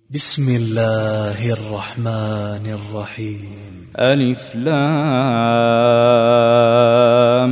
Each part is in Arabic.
بسم الله الرحمن الرحيم. ألف لام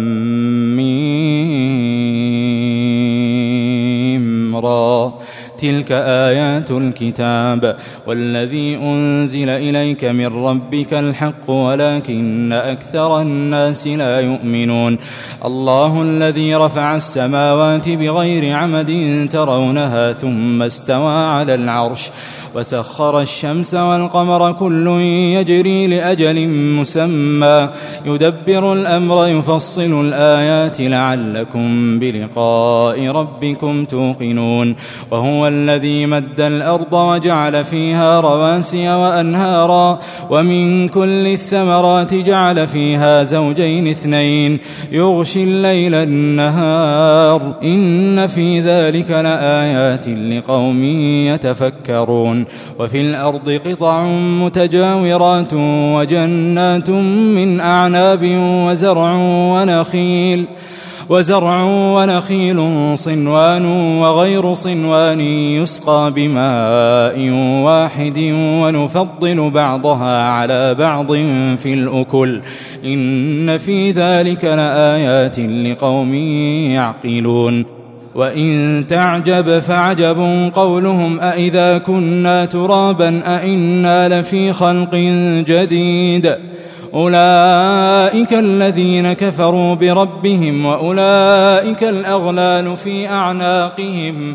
ميم را تلك آيات الكتاب والذي أنزل إليك من ربك الحق ولكن أكثر الناس لا يؤمنون. الله الذي رفع السماوات بغير عمد ترونها ثم استوى على العرش وسخر الشمس والقمر كل يجري لأجل مسمى يدبر الأمر يفصل الآيات لعلكم بلقاء ربكم توقنون. وهو الذي مد الأرض وجعل فيها رواسي وأنهارا ومن كل الثمرات جعل فيها زوجين اثنين يغشي الليل النهار إن في ذلك لآيات لقوم يتفكرون. وفي الأرض قطع متجاورات وجنات من أعناب وزرع ونخيل صنوان وغير صنوان يسقى بماء واحد ونفضل بعضها على بعض في الأكل إن في ذلك لآيات لقوم يعقلون. وإن تعجب فعجب قولهم أإذا كنا ترابا أإنا لفي خلق جديد أولئك الذين كفروا بربهم وأولئك الأغلال في أعناقهم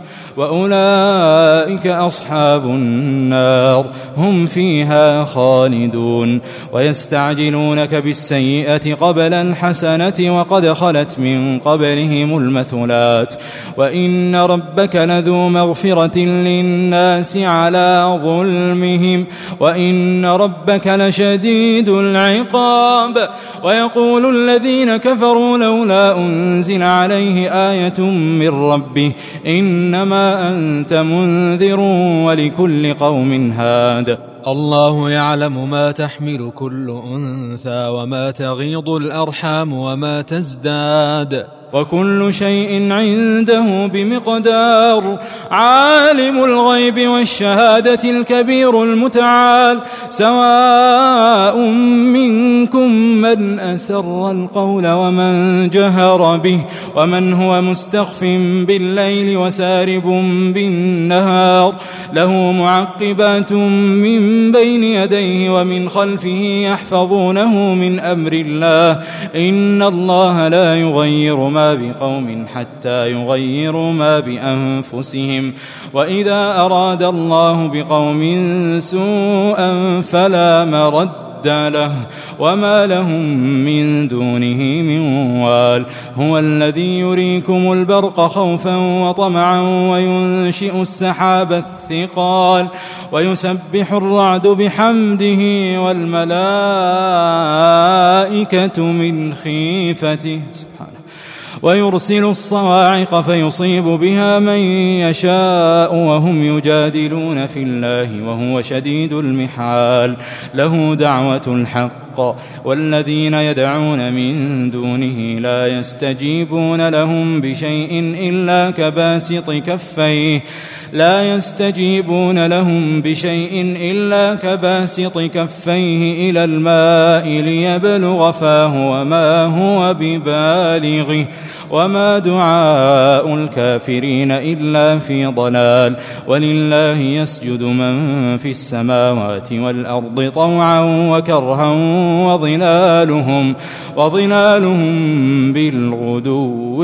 وأولئك أصحاب النار هم فيها خالدون. ويستعجلونك بالسيئة قبل الحسنة وقد خلت من قبلهم المثلات وإن ربك لذو مغفرة للناس على ظلمهم وإن ربك لشديد العقاب. ويقول الذين كفروا لولا أنزل عليه آية من ربه إنما أنت منذر ولكل قوم هاد. الله يعلم ما تحمل كل أنثى وما تغيض الأرحام وما تزداد وكل شيء عنده بمقدار. عالم الغيب والشهادة الكبير المتعال سواء منكم من أسر القول ومن جهر به ومن هو مستخف بالليل وسارب بالنهار له معقبات من بين يديه ومن خلفه يحفظونه من أمر الله إن الله لا يغير ما بقوم حتى يغيروا ما بأنفسهم وإذا أراد الله بقوم سوءا فلا مرد له وما لهم من دونه من وال. هو الذي يريكم البرق خوفا وطمعا وينشئ السحاب الثقال ويسبح الرعد بحمده والملائكة من خيفته سبحانه ويرسل الصواعق فيصيب بها من يشاء وهم يجادلون في الله وهو شديد المحال. له دعوة الحق والذين يدعون من دونه لا يستجيبون لهم بشيء إلا كباسط كفيه إلى الماء ليبلغ فاه وما هو ببالغه وما دعاء الكافرين إلا في ضلال. ولله يسجد من في السماوات والأرض طوعا وكرها وظلالهم بالغدو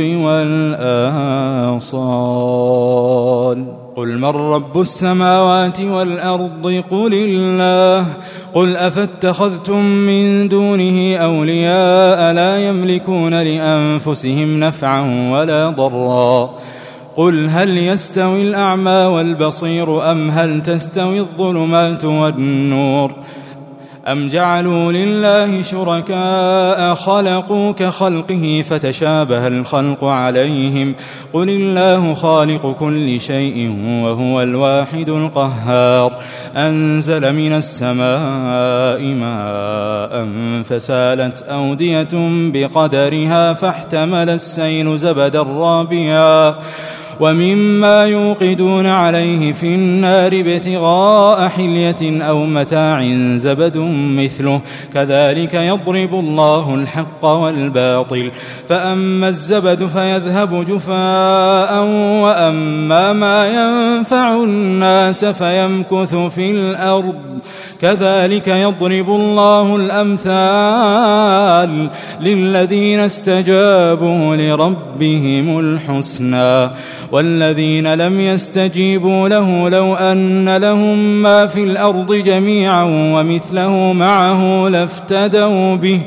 والآصال. قل من رب السماوات والأرض قل الله قل أفاتخذتم من دونه أولياء لا يملكون لأنفسهم نفعا ولا ضرا. قل هل يستوي الأعمى والبصير أم هل تستوي الظلمات والنور أم جعلوا لله شركاء خلقوا كخلقه فتشابه الخلق عليهم قل الله خالق كل شيء وهو الواحد القهار. أنزل من السماء ماء فسالت أودية بقدرها فاحتمل السيل زبدا رابيا ومما يوقدون عليه في النار ابتغاء حلية أو متاع زبد مثله كذلك يضرب الله الحق والباطل فأما الزبد فيذهب جفاء وأما ما ينفع الناس فيمكث في الأرض كذلك يضرب الله الأمثال للذين استجابوا لربهم الحسنى والذين لم يستجيبوا له لو أن لهم ما في الأرض جميعا ومثله معه لافتدوا به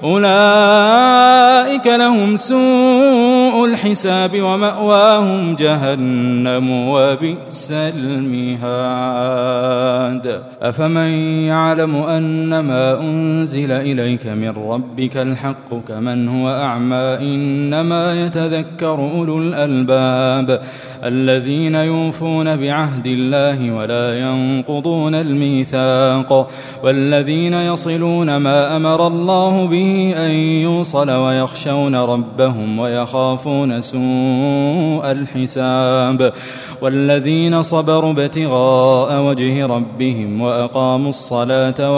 أولئك لهم سوء الحساب ومأواهم جهنم وبئس المهاد أفمن يعلم أنما أنزل إليك من ربك الحق كمن هو أعمى إنما يتذكر أولو الألباب الذين يوفون بعهد الله ولا ينقضون الميثاق والذين يصلون ما أمر الله به أن يوصل ويخشون ربهم ويخافون سوء الحساب والذين صبروا ابتغاء وجه ربهم وأقاموا الصلاة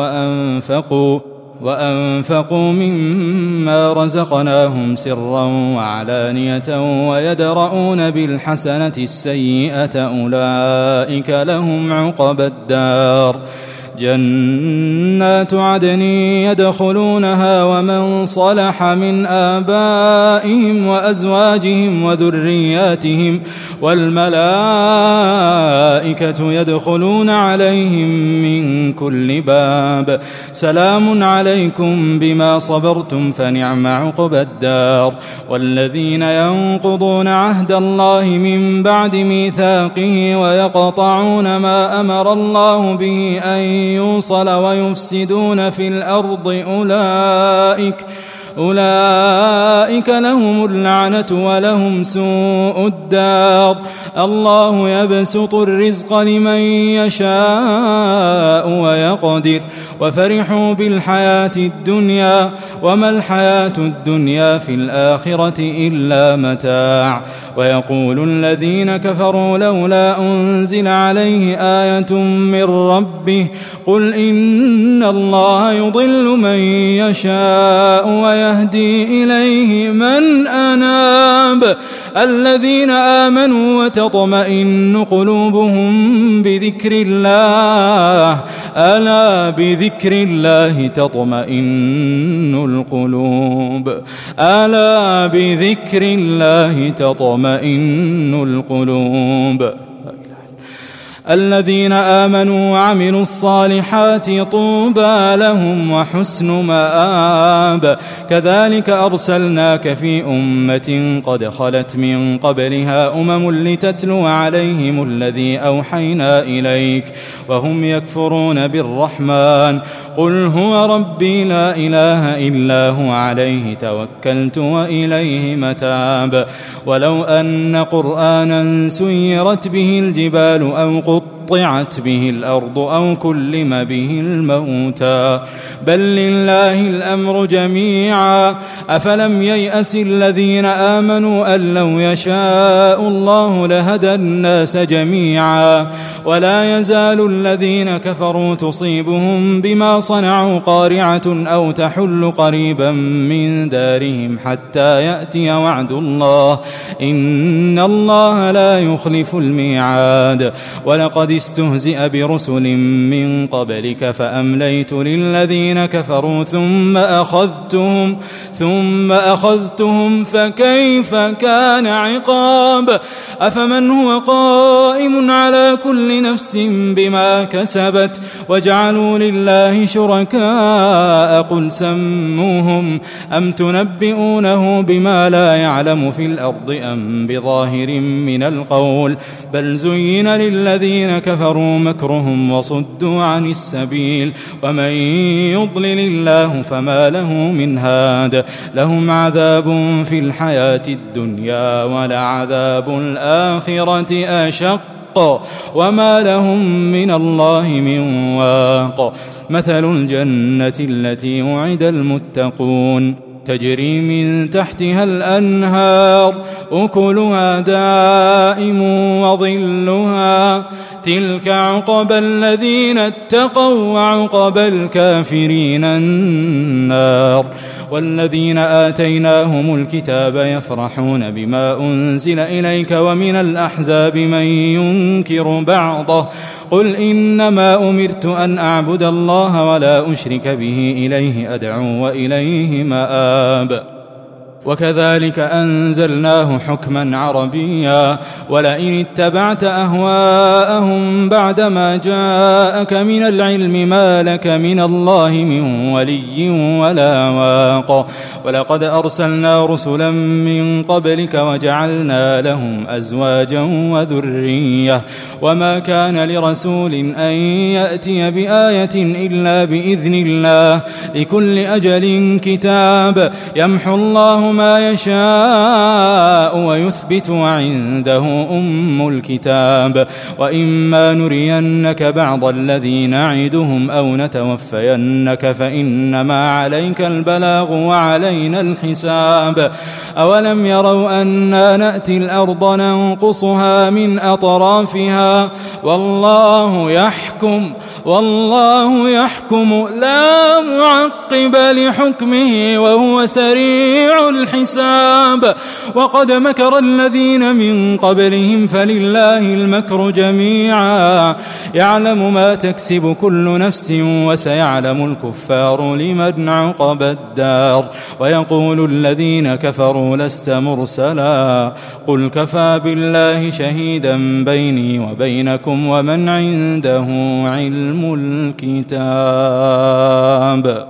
وأنفقوا مما رزقناهم سرا وعلانية ويدرؤون بالحسنة السيئة أولئك لهم عقبى الدار جنات عدن يدخلونها ومن صلح من آبائهم وأزواجهم وذرياتهم والملائكة يدخلون عليهم من كل باب سلام عليكم بما صبرتم فنعم عقبى الدار والذين ينقضون عهد الله من بعد ميثاقه ويقطعون ما أمر الله به أن يوصل ويفسدون في الأرض أولئك لهم اللعنة ولهم سوء الدار الله يبسط الرزق لمن يشاء ويقدر وفرحوا بالحياة الدنيا وما الحياة الدنيا في الآخرة إلا متاع ويقول الذين كفروا لولا أنزل عليه آية من ربه قل إن الله يضل من يشاء ويهدي إليه من أناب الذين آمنوا وتطمئن قلوبهم بذكر الله ألا بذكر الله تطمئن القلوب ألا بذكر الله تطمئن القلوب الذين آمنوا وعملوا الصالحات طوبى لهم وحسن مآب كذلك أرسلناك في أمة قد خلت من قبلها لتتلو عليهم الذي أوحينا إليك وهم يكفرون بالرحمن قل هو ربي لا إله إلا هو عليه توكلت وإليه متاب ولو أن قرآنا سيرت به الجبال أو قطعت به الأرض أو كلم به الموتى بل لله الأمر جميعا أفلم ييأس الذين آمنوا أن لو يشاء الله لهدى الناس جميعا ولا يزال الذين كفروا تصيبهم بما صنعوا قارعة أو تحل قريبا من دارهم حتى يأتي وعد الله إن الله لا يخلف الميعاد ولقد استهزئ برسل من قبلك فأمليت للذين كفروا ثم أخذتهم فكيف كان عقاب أفمن هو قائم على كل نفس بما كسبت وجعلوا لله شركاء قل سموهم أم تنبئونه بما لا يعلم في الأرض أم بظاهر من القول بل زين للذين كفروا مكرهم وصدوا عن السبيل ومن يضلل الله فما له من هاد لهم عذاب في الحياة الدنيا ولعذاب الآخرة أشق وما لهم من الله من واق مثل الجنة التي وعد المتقون تجري من تحتها الأنهار أكلها دائم وظلها تلك عقبى الذين اتقوا وعقبى الكافرين النار والذين آتيناهم الكتاب يفرحون بما أنزل إليك ومن الأحزاب من ينكر بعضه قل إنما أمرت أن أعبد الله ولا أشرك به إليه أدعو وإليه مآب وكذلك أنزلناه حكما عربيا ولئن اتبعت أهواءهم بعدما جاءك من العلم ما لك من الله من ولي ولا واق ولقد أرسلنا رسلا من قبلك وجعلنا لهم أزواجا وذرية وما كان لرسول أن يأتي بآية إلا بإذن الله لكل أجل كتاب يمحو الله ما يشاء ويثبت وعنده أم الكتاب وإما نرينك بعض الذي نعدهم أو نتوفينك فإنما عليك البلاغ وعلينا الحساب أولم يروا أنا نأتي الأرض ننقصها من أطرافها والله يحكم لا معقب لحكمه وهو سريع الحساب وقد مكر الذين من قبلهم فلله المكر جميعا يعلم ما تكسب كل نفس وسيعلم الكفار لمن عقبى الدار ويقول الذين كفروا لست مرسلا قل كفى بالله شهيدا بيني وبينكم ومن عنده علم الكتاب